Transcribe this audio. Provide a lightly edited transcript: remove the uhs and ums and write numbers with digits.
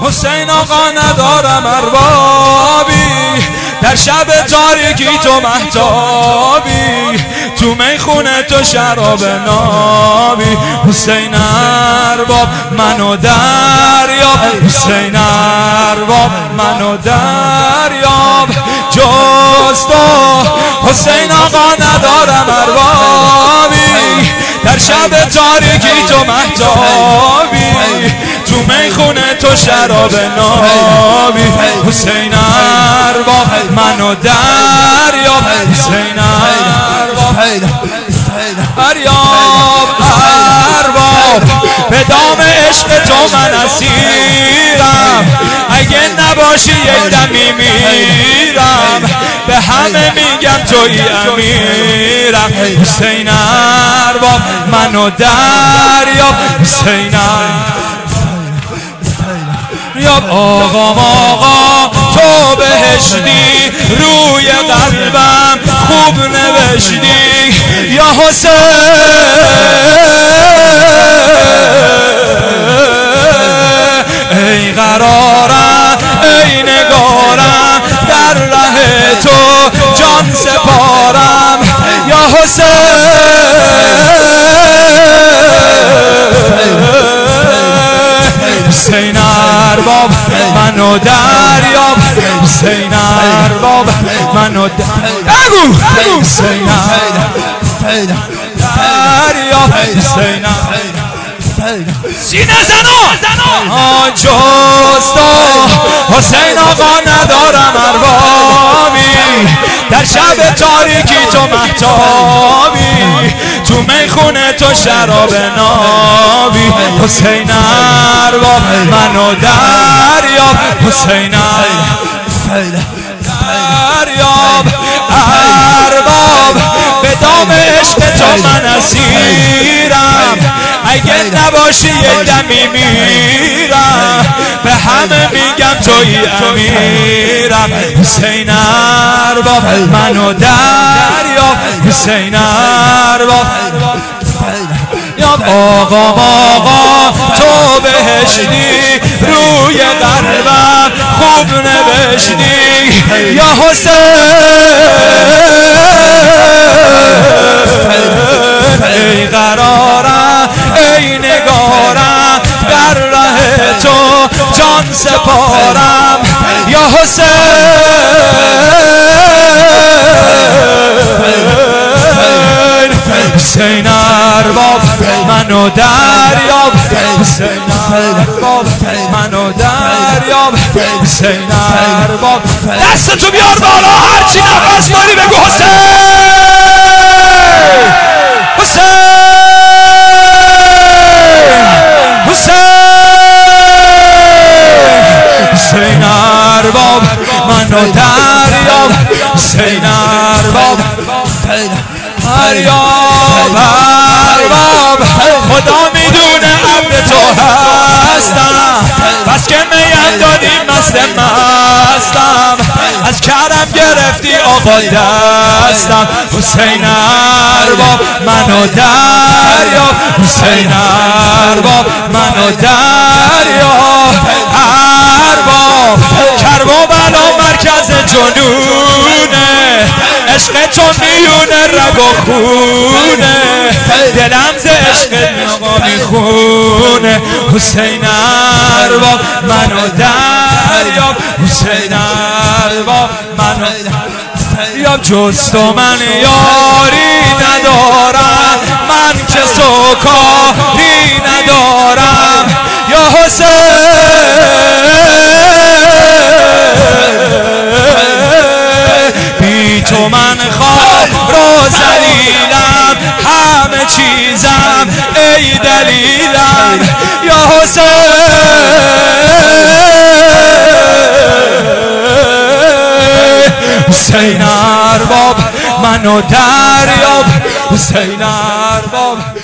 حسین آقا ندارم اربابی، در شب تاریکی تو مهتابی، تو میخونه تو شراب نابی. حسین ارباب منو دریاب، حسین ارباب منو دریاب، جز تو حسین آقا ندارم اربابی، در شب تاریکی تو مهتابی، تو میخونه تو شراب نابی. حسین ارباب منو دریاب، حسین ارباب ارباب، به دام عشق تو من اسیرم، اگه نباشی یک دمی میرم، به همه میگم توی امیرم. حسین ارباب منو دریاب، حسین ارباب آقا تو بهشتی، روی قلبم خوب نوشتی یا حسین. ای قرارم ای نگارم، در ره تو جان سپارم یا حسین. حسین ارباب منو دریاب، حسین ارباب منو دریاب، حسین دریاب، حسین سینه زنو جز تو حسین آقا ندارم اربابی، در شب تاریکی تو مهتابی، تو میخونه تو شراب نابی. حسین ارباب منو دریاب، حسین دریاب ارباب، به دام عشق تو من اسیرم، اگه نباشی یک دمی میرم، به همه میگم توی امیرم. حسین ارباب منو دریاب، حسین ارباب آقا تو بهشتی، روی قلبم خوب نوشتی یا حسین. ای قرارم ای نگارم، در ره تو جان سپارم یا حسین. حسین ارباب منو دریاب، حسین ارباب منو دریاب، حسین ارباب. دستتو بیار بالا، هرچی نفس داری بگو حسین. حسین حسین ارباب منو دریاب، حسین ارباب ارباب، خدا میدونه عبد تو هستم، بس که میم دادی مست مستم، از کرم گرفتی آقا دستم. حسین ارباب منو دریاب، حسین ارباب منو دریاب ارباب. کربلا مرکز جنونه، عشق تو میونه رگ و خونه، دلم ز عشق نقا میخونه. حسین ارباب منو دریاب، حسین ارباب منو دریاب، جز تو من یاری ندارم، من که سوکاری ندارم یا حسین. بی تو من خواب رو ذلیلم، همه چیزم ای دلیلم یا حسین. حسین ارباب منو دریاب، حسین ارباب